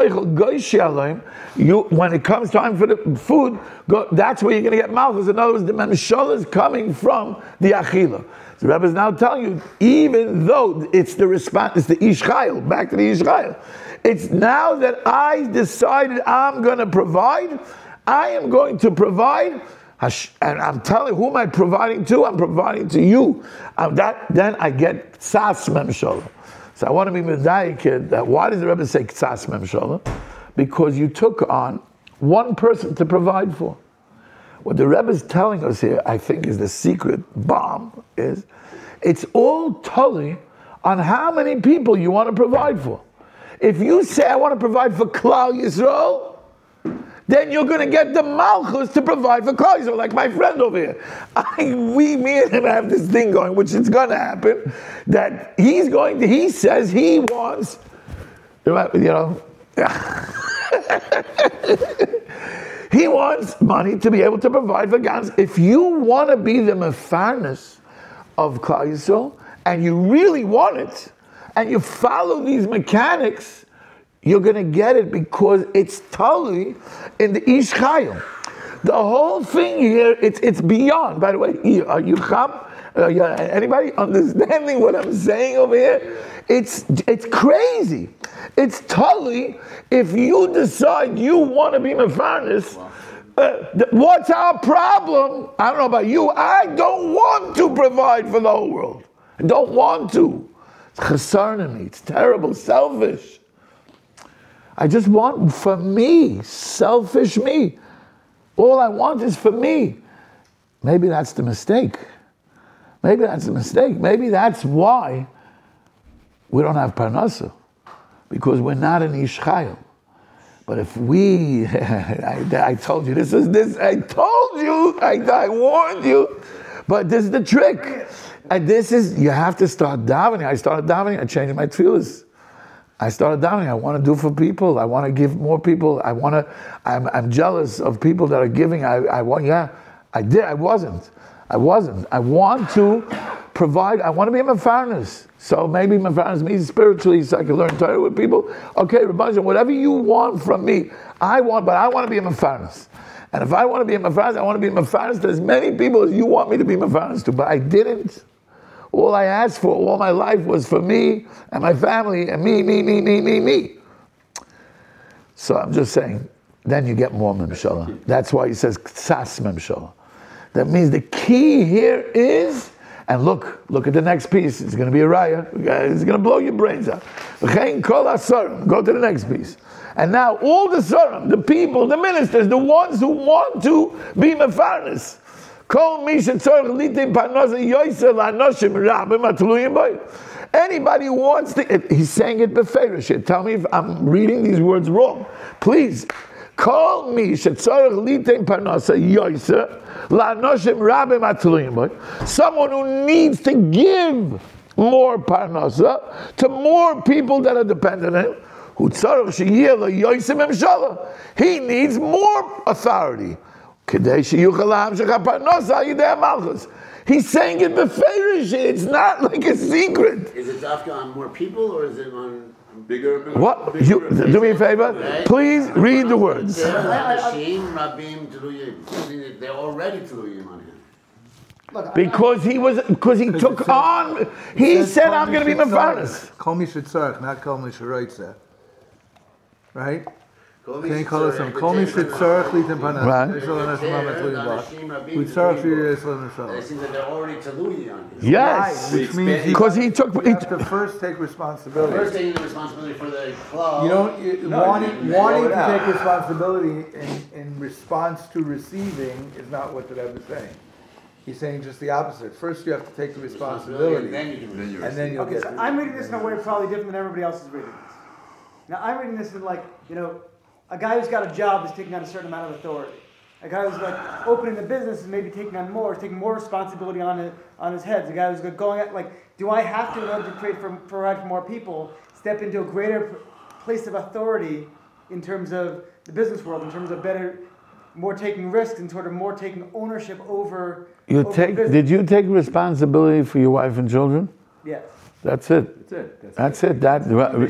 it comes time for the food, that's where you're going to get malchus. In other words, the memshala is coming from the achila. The Rebbe is now telling you, even though it's the response, it's the ish chayil, back to the ish chayil. It's now that I decided I'm going to provide, I am going to provide, and I'm telling who am I providing to? I'm providing to you. Then I get sas memshala. So I want to be medayik that. Why does the Rebbe say sas memshala? Because you took on one person to provide for. What the Rebbe is telling us here, I think, is the secret bomb. Is it's all totally on how many people you want to provide for. If you say I want to provide for Klal Yisrael, then you're going to get the malchus to provide for Klal Yisrael, like my friend over here. Me and him have this thing going, which is going to happen, that he says he wants, he wants money to be able to provide for Gans. If you want to be the mefarnes of Klal Yisrael, and you really want it, and you follow these mechanics, you're going to get it because it's totally in the ish chayil. The whole thing here, it's beyond. By the way, are you anybody understanding what I'm saying over here? It's crazy. It's totally, if you decide you want to be mefarnes, what's our problem? I don't know about you. I don't want to provide for the whole world. I don't want to. It's chesar in me. It's terrible, selfish. I just want for me, selfish me. All I want is for me. Maybe that's the mistake. Maybe that's why we don't have parnasa because we're not an ish chayil. But if we, I told you, I told you, I warned you, but this is the trick. And this is, you have to start davening. I started davening, I changed my tefillahs. I started davening, I want to do for people, I want to give more people, I'm jealous of people that are giving, I wasn't. I want to provide, I want to be a mefarnes. So maybe mefarnes means spiritually, so I can learn Torah with people. Okay, Rabbi, whatever you want from me, but I want to be a mefarnes. And if I want to be a mefarnes, I want to be a mefarnes to as many people as you want me to be mefarnes to. But I didn't. All I asked for all my life was for me and my family and me. So I'm just saying, then you get more memshala. That's why he says ksas memshala. That means the key here is, and look at the next piece. It's going to be a raya. It's going to blow your brains out. Go to the next piece. And now all the sarim, the people, the ministers, the ones who want to be mefarnes. Anybody who wants to, he's saying it beferish. Tell me if I'm reading these words wrong. Please. Call me someone who needs to give more parnasa to more people that are dependent on him. He needs more authority. He's saying it beferish. It's not like a secret. Is it dafka on more people or is it on Bigger. What? Do me a favor. Please read the words. They're already teluyim on him. Look, Because he took on. He said, "I'm going to be mefarnes." Kol mi shetzarech, not kol mi sheroitze. Right? Can you call us some? Kol mi shetzarech litem panas. Right. We tzarech shir yisrael neshama. It seems that they're already teluyim on him. Yes, Which means because he took. you have to first take First responsibility. taking the responsibility for the club. Wanting to take responsibility in response to receiving is not what the Rebbe is saying. He's saying just the opposite. First you have to take the responsibility, and then you can receive. and then you'll Okay, get. so I'm reading this in a way probably different than everybody else is reading this. Now I'm reading this in like, a guy who's got a job is taking on a certain amount of authority. A guy who's like opening a business is maybe taking on more, taking more responsibility on his head. The guy who's going at like, do I have to, in order to provide for more people, step into a greater place of authority in terms of the business world, in terms of more taking risks, and sort of more taking ownership over. Did you take responsibility for your wife and children? Yes. That's it. That's it. That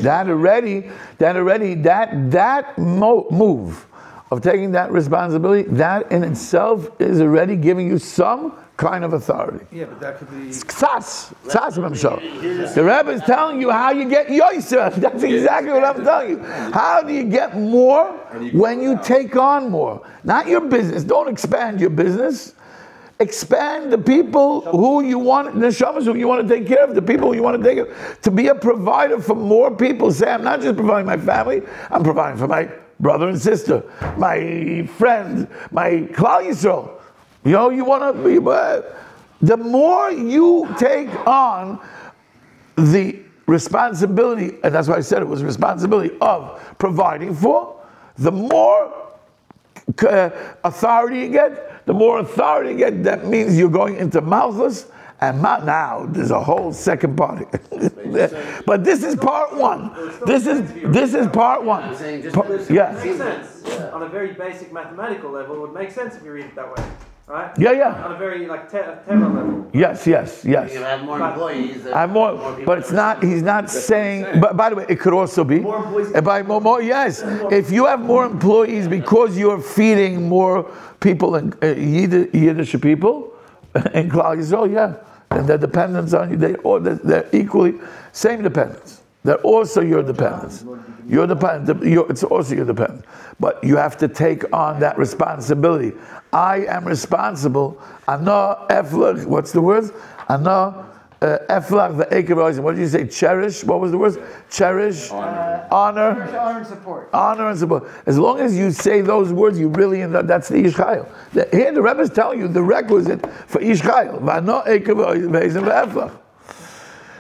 move of taking that responsibility, that in itself is already giving you some kind of authority. Yeah, but that could be. Ksas memshala. The Rebbe is telling you how you get yoiser. That's exactly what I'm telling you. How do you get more when you take on more? Not your business. Don't expand your business. Expand the people who you want, the neshamas who you want to take care of, the people who you want to take care of. To be a provider for more people. Say, I'm not just providing my family, I'm providing for my brother and sister, my friend, my Klal Yisrael. You want to be, the more you take on the responsibility, and that's why I said it was responsibility of providing for, the more authority you get. The more authority you get, that means you're going into Malchus, and now there's a whole second part. But this is part one. This is part one. I'm saying just Yeah. It makes sense. On a very basic mathematical level, it would make sense if you read it that way, right? Yeah. On a very Teva level. Yes. You have more employees. I'm more, but it's not. He's not saying. But by the way, it could also be More employees. by more. Yes, if you have more employees because you're feeding more people and Yiddish people in Klal Yisrael, yeah, and their dependence on you, they're equally same dependence. They're also your dependence. You're dependent. It's also your dependence. But you have to take on that responsibility. I am responsible. Ana eflach. What's the word? Ana eflach the ekev. What did you say? Cherish. What was the word? Cherish. Honor. Honor and support. Honor and support. As long as you say those words, you really that's the Ish Chayil. Here the Rebbe is telling you the requisite for Ish Chayil. V'ana ekev ve'ezim ve'eflach.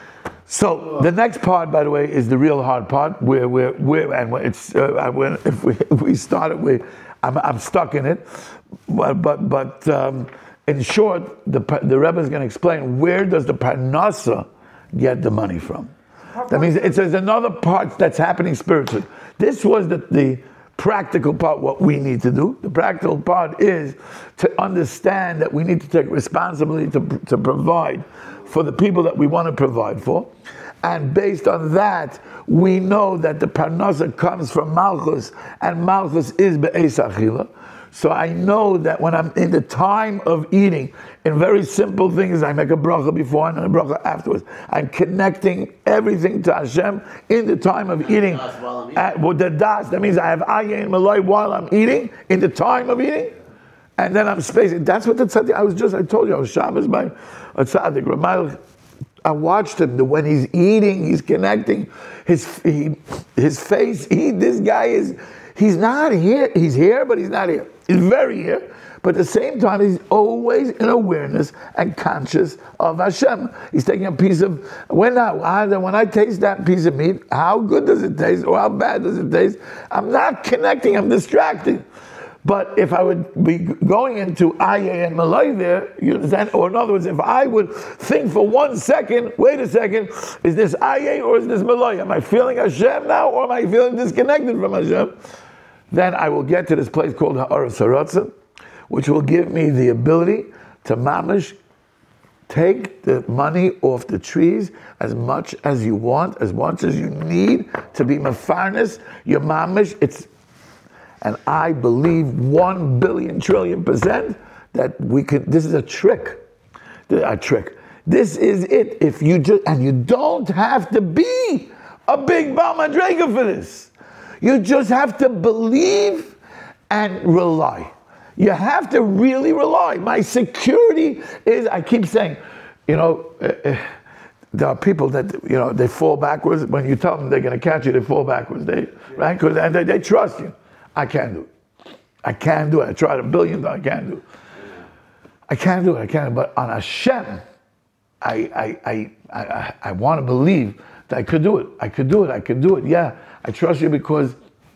So the next part, by the way, is the real hard part. Where it's if we start it, I'm stuck in it. But in short, the Rebbe is going to explain where does the parnasa get the money from. That means there's another part that's happening spiritually. This was the practical part, what we need to do. The practical part is to understand that we need to take responsibility to provide for the people that we want to provide for. And based on that, we know that the parnasa comes from Malchus, and Malchus is Be'ez Achila. So I know that when I'm in the time of eating, in very simple things, I make a bracha before and a bracha afterwards. I'm connecting everything to Hashem in the time of eating. With the das, that means I have ayin malay while I'm eating, in the time of eating, and then I'm spacing. That's what the tzaddik, I told you, I was Shabbos by a tzaddik, Ramayl. I watched him, when he's eating, he's connecting his face. This guy he's not here. He's here, but he's not here. He's very here, but at the same time, he's always in awareness and conscious of Hashem. He's taking a piece of, when I taste that piece of meat, how good does it taste, or how bad does it taste? I'm not connecting, I'm distracted. But if I would be going into Aye and Malay there, you understand? Or in other words, if I would think for 1 second, wait a second, is this Aye or is this Malay? Am I feeling Hashem now, or am I feeling disconnected from Hashem? Then I will get to this place called Ha'aretz Haratzon, which will give me the ability to mamish, take the money off the trees as much as you want, as much as you need to be mafarnes, your mamish, and I believe 1 billion trillion % that we can. This is a trick. This is it. If you you don't have to be a big Baal Madrega for this. You just have to believe and rely. You have to really rely. My security is, I keep saying, there are people that, they fall backwards. When you tell them they're going to catch you, they fall backwards. Right? Because they trust you. I can't do it. I can't do it. I tried 1 billion times. I can't do it. I can't do it. But on Hashem, I want to believe that I could do it. I could do it. Yeah, I trust you because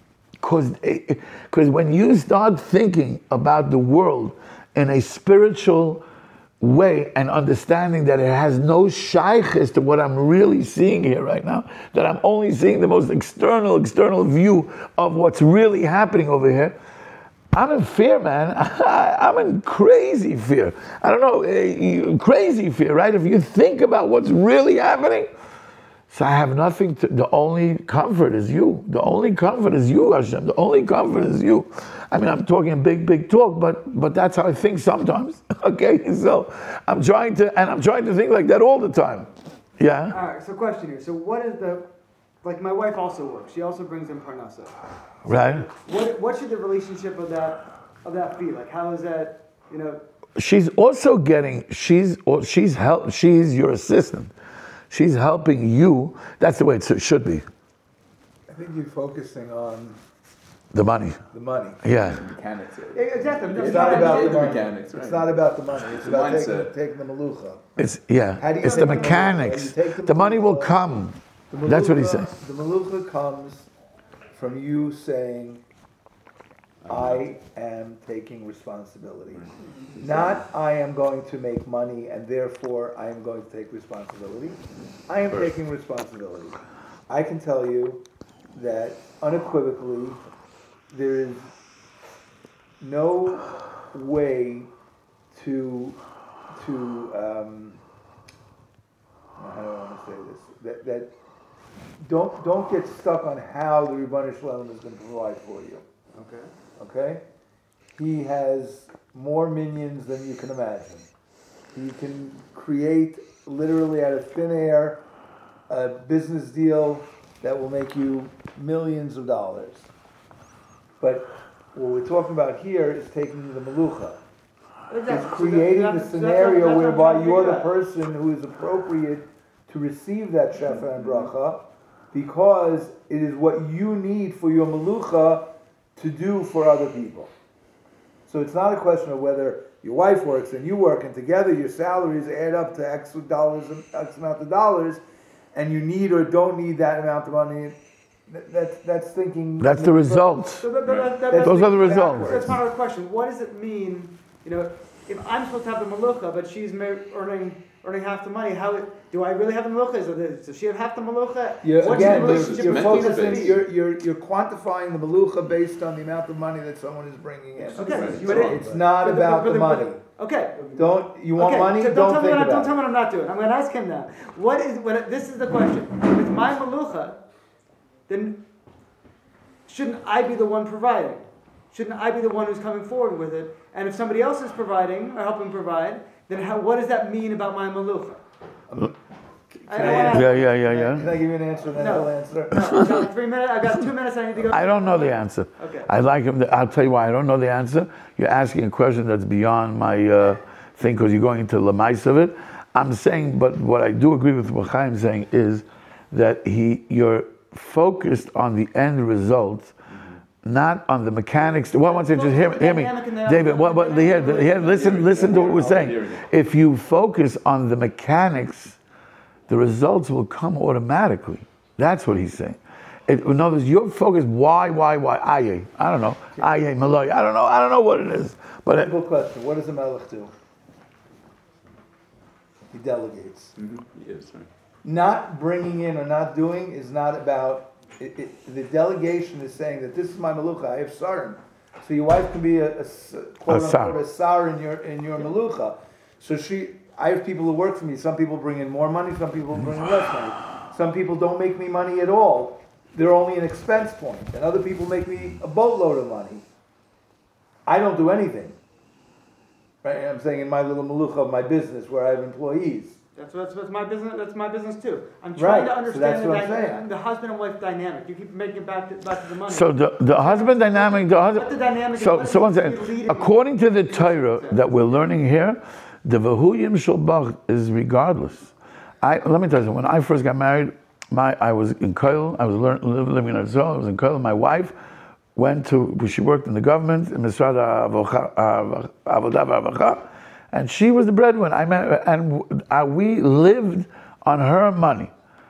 when you start thinking about the world in a spiritual way and understanding that it has no shaykhis to what I'm really seeing here right now, that I'm only seeing the most external view of what's really happening over here, I'm in fear, man. I'm in crazy fear. I don't know, crazy fear, right? If you think about what's really happening, so I have nothing to, the only comfort is you. The only comfort is you, Hashem. The only comfort is you. I mean, I'm talking big talk, but that's how I think sometimes. Okay, so I'm trying to think like that all the time. Yeah? All right, so question here. So what is like my wife also works. She also brings in Parnasa. Right. What should the relationship of that be? Like, how is that, She's also getting, she's your assistant. She's helping you. That's the way it should be. I think you're focusing on the money. Yeah. The mechanics. Exactly. It's not about the money. mechanics. Right? It's not about the money. It's The about mindset. taking the malucha. It's take the mechanics. The money will come. That's what he says. The malucha comes from you saying, I am taking responsibility. Not I am going to make money and therefore I am going to take responsibility. I am taking responsibility. I can tell you that unequivocally there is no way to how do I want to say this? That don't get stuck on how the Rebbeinu Shalom is going to provide for you. Okay? He has more minions than you can imagine. He can create literally out of thin air a business deal that will make you millions of dollars. But what we're talking about here is taking the melucha. It's creating the scenario whereby you're the person who is appropriate to receive that shefa and bracha because it is what you need for your melucha to do for other people. So it's not a question of whether your wife works and you work and together your salaries add up to X dollars and X amount of dollars and you need or don't need that amount of money, that's thinking. That's the results. So Those are the results. That's my other question. What does it mean? If I'm supposed to have the malucha, but she's earning half the money, do I really have the malucha? Does she have half the malucha? What's the relationship between these? You're quantifying the malucha based on the amount of money that someone is bringing in. Okay, It's not about the money. Okay. You want money? Don't think about it. Don't tell me what I'm not doing. I'm going to ask him now. This is the question. If it's my malucha, then shouldn't I be the one providing? Shouldn't I be the one who's coming forward with it? And if somebody else is providing or helping provide, then what does that mean about my malucha? Yeah. Can I give you an answer? No. Answer. No, I've got 3 minutes. I've got 2 minutes. I need to go. I don't know the answer. Okay. I'll tell you why I don't know the answer. You're asking a question that's beyond my thing because you're going into the mice of it. I'm saying, but what I do agree with what Chaim's saying is that you're focused on the end result, not on the mechanics. Once you just hear me, David. Listen to what we're saying. If you focus on the mechanics, the results will come automatically. That's what he's saying. In other words, you're focused. Why? Aye. I don't know. Aye, Malay. I don't know what it is. But simple question: what does a melech do? He delegates. Yes, right. Not bringing in or not doing is not about. The delegation is saying that this is my malucha. I have sarim. So your wife can be a quote unquote a sar in your malucha. So I have people who work for me. Some people bring in more money. Some people bring in less money. Some people don't make me money at all. They're only an expense point. And other people make me a boatload of money. I don't do anything. Right? And I'm saying in my little malucha of my business where I have employees. That's my business. That's my business too. I'm trying to understand the husband and wife dynamic. You keep making it back to the money. So the husband dynamic. What the dynamic is. So one second. According to the Torah that we're learning here, the v'huyim shalbach is regardless. Let me tell you, when I first got married, I was in Koil. I was living in Israel. I was in Koil. My wife she worked in the government in Misrad Avodah V'Avacha. And she was the breadwinner. We lived on her money.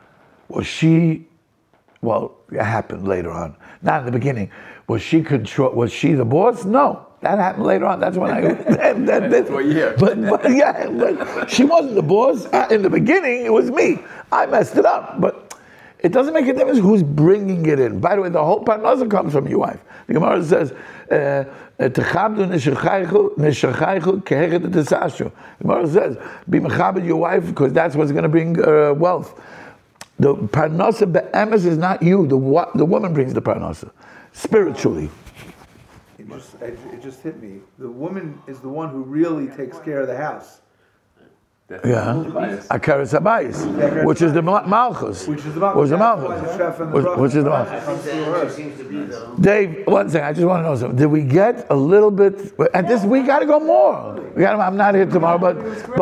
It happened later on. Not in the beginning. Was she the boss? No. That happened later on. That's when that's what you hear. But she wasn't the boss. In the beginning, it was me. I messed it up. But it doesn't make a difference who's bringing it in. By the way, the whole parnasa comes from your wife. The Gemara says, "Techabdu neshachaychu kehechet tesashu." The Gemara says, "Be mechabed your wife because that's what's going to bring wealth." The parnasa be'emes is not you. The woman brings the parnasa spiritually. It just hit me. The woman is the one who really takes care of the house. Yeah, Akaras Habayis, which is the Malchus. Which is the Malchus. Which is the Malchus. Dave, one thing, I just want to know something. Did we get a little bit? At this, we got to go more. I'm not here tomorrow, but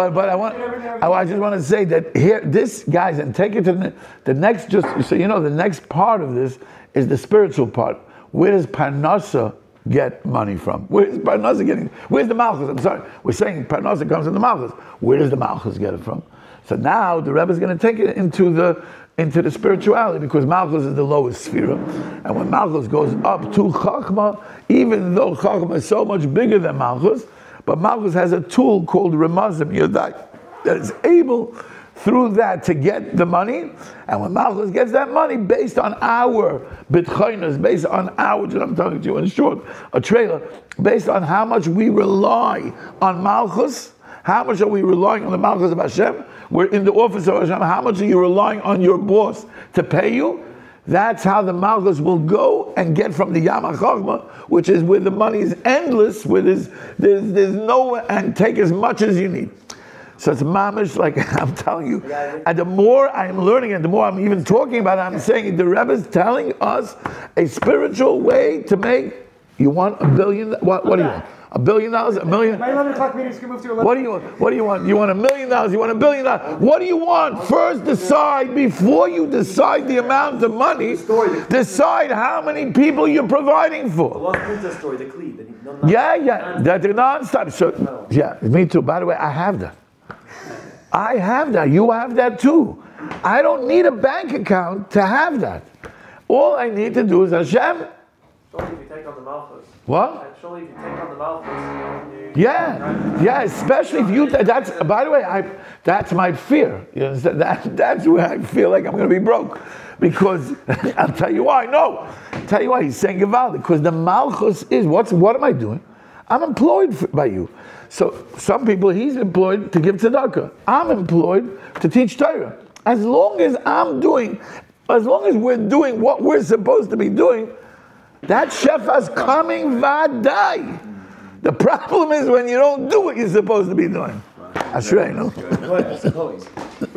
I just want to say that here, this guys, and take it to the next. Just so you know, the next part of this is the spiritual part. Where does Parnasa get money from? Where's Parnasa getting? Where's the Malchus? I'm sorry, we're saying Parnasa comes from the Malchus. Where does the Malchus get it from? So now the Rebbe is going to take it into the spirituality because Malchus is the lowest sphere, and when Malchus goes up to Chachma, even though Chachma is so much bigger than Malchus, but Malchus has a tool called Remazim Yodai that is able through that to get the money, and when Malchus gets that money based on our bitchainas, based on our, I'm talking to you in short, a trailer, based on how much we rely on Malchus, how much are we relying on the Malchus of Hashem? We're in the office of Hashem. How much are you relying on your boss to pay you? That's how the Malchus will go and get from the Yam HaChachma, which is where the money is endless, where there's no, and take as much as you need. So it's mamish, like I'm telling you. And the more I'm learning and the more I'm even talking about it, I'm saying the Rebbe is telling us a spiritual way to make, you want $1 billion? What do you want? $1 billion? $1 million? My 11 o'clock meetings can move to 11. What do you want? What do you want? You want $1 million? You want $1 billion? What do you want? First decide, before you decide the amount of money, decide how many people you're providing for. The Lost Princess story, the Kli. They're non-stop. So, yeah, me too. By the way, I have that. You have that too. I don't need a bank account to have that. All I need to do is Hashem. Surely if you take on the Malchus. What? Surely if you take on the Malchus, Yeah, especially if you. That's, by the way, that's my fear. You understand? That's where I feel like I'm going to be broke, because I'll tell you why. No, I'll tell you why. He's saying Gevaldi, because the Malchus is what am I doing? I'm employed by you. So some people he's employed to give tzedakah. I'm employed to teach Torah. As long as we're doing what we're supposed to be doing, that shefa's coming vadai. The problem is when you don't do what you're supposed to be doing. Ashrei, no? I suppose.